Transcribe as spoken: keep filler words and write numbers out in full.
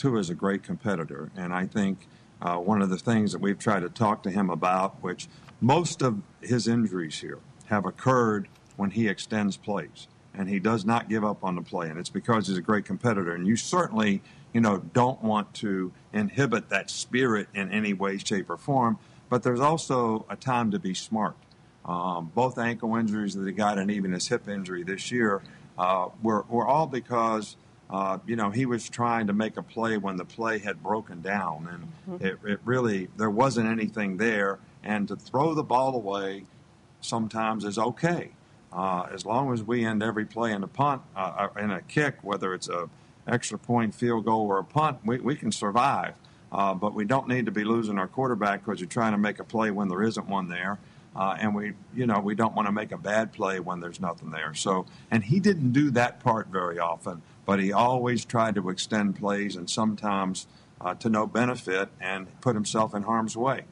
Tua is a great competitor, and I think uh, one of the things that we've tried to talk to him about, which most of his injuries here have occurred when he extends plays, and he does not give up on the play, and it's because he's a great competitor. And you certainly, you know, don't want to inhibit that spirit in any way, shape, or form, but there's also a time to be smart. Um, both ankle injuries that he got and even his hip injury this year uh, were, were all because, uh, you know, he was trying to make a play when the play had broken down. And mm-hmm. it, it really, there wasn't anything there. And to throw the ball away sometimes is okay. Uh, as long as we end every play in a punt, uh, in a kick, whether it's a extra point, field goal, or a punt, we, we can survive. Uh, but we don't need to be losing our quarterback because you're trying to make a play when there isn't one there. Uh, and we, you know, we don't want to make a bad play when there's nothing there. So, and he didn't do that part very often, but he always tried to extend plays and sometimes uh, to no benefit and put himself in harm's way.